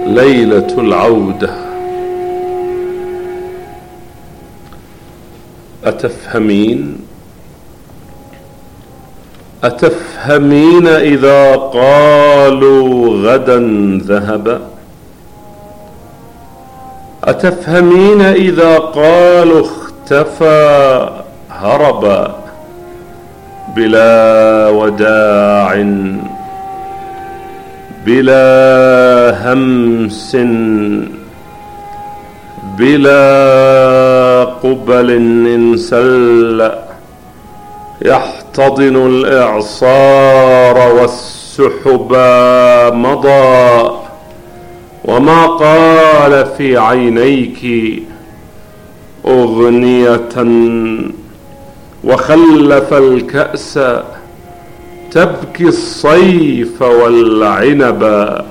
ليلة العودة. أتفهمين إذا قالوا غدا ذهب؟ أتفهمين إذا قالوا اختفى هرب؟ بلا وداع بلا همس بلا قبل انسل يحتضن الإعصار والسحبا مضى، وما قال في عينيك أغنية، وخلف الكأس تبكي الصيف والعنبا.